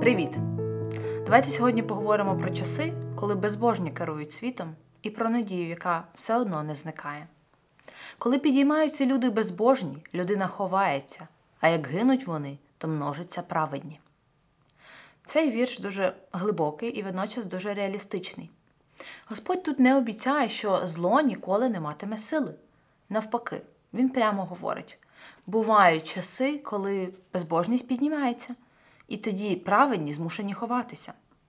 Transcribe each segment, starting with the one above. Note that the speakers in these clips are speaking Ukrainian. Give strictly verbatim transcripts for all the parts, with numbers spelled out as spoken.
Привіт! Давайте сьогодні поговоримо про часи, коли безбожні керують світом, і про надію, яка все одно не зникає. Коли підіймаються люди безбожні, людина ховається, а як гинуть вони, то множаться праведні. Цей вірш дуже глибокий і водночас дуже реалістичний. Господь тут не обіцяє, що зло ніколи не матиме сили. Навпаки, він прямо говорить: бувають часи, коли безбожність піднімається, і тоді праведні змушені ховатися.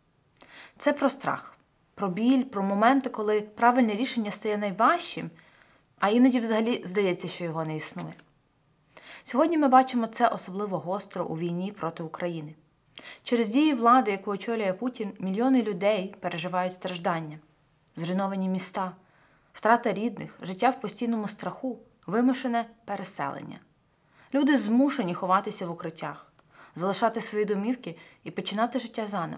Це про страх, про біль, про моменти, коли правильне рішення стає найважчим, а іноді взагалі здається, що його не існує. Сьогодні ми бачимо це особливо гостро у війні проти України. Через дії влади, яку очолює Путін, мільйони людей переживають страждання, зруйновані міста, втрата рідних, життя в постійному страху, вимушене переселення. Люди змушені ховатися в укриттях, залишати свої домівки і починати життя заново.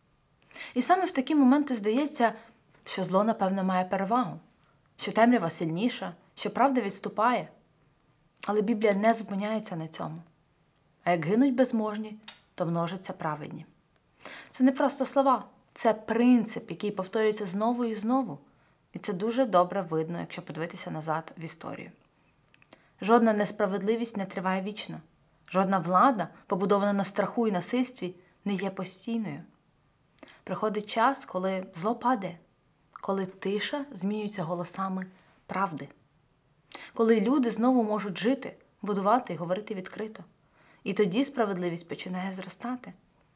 І саме в такі моменти здається, що зло, напевно, має перевагу, що темрява сильніша, що правда відступає. Але Біблія не зупиняється на цьому. А як гинуть безможні, то множаться праведні. Це не просто слова, це принцип, який повторюється знову і знову. І це дуже добре видно, якщо подивитися назад в історію. Жодна несправедливість не триває вічно. Жодна влада, побудована на страху і насильстві, не є постійною. Приходить час, коли зло падає, коли тиша змінюється голосами правди. Коли люди знову можуть жити, будувати і говорити відкрито. І тоді справедливість починає зростати.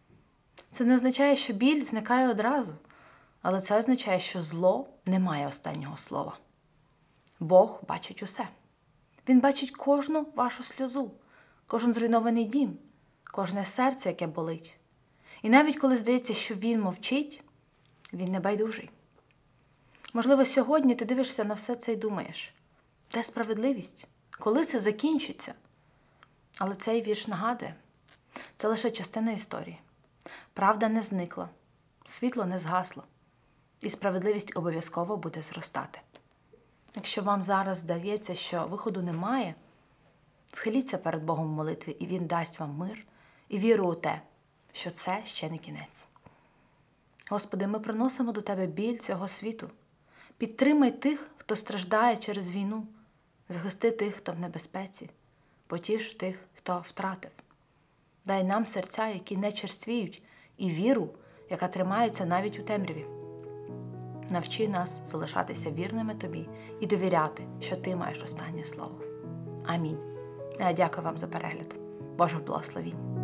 Це не означає, що біль зникає одразу, але це означає, що зло не має останнього слова. Бог бачить усе. Він бачить кожну вашу сльозу, кожен зруйнований дім, кожне серце, яке болить. І навіть коли здається, що він мовчить, він не байдужий. Можливо, сьогодні ти дивишся на все це і думаєш: де справедливість? Коли це закінчиться? Але цей вірш нагадує: це лише частина історії. Правда не зникла, світло не згасло, і справедливість обов'язково буде зростати. Якщо вам зараз здається, що виходу немає, схиліться перед Богом в молитві, і Він дасть вам мир і віру у те, що це ще не кінець. Господи, ми приносимо до Тебе біль цього світу. Підтримай тих, хто страждає через війну. Захисти тих, хто в небезпеці. Потіш тих, хто втратив. Дай нам серця, які не черствіють, і віру, яка тримається навіть у темряві. Навчи нас залишатися вірними Тобі і довіряти, що Ти маєш останнє слово. Амінь. Я дякую вам за перегляд. Божих благословінь.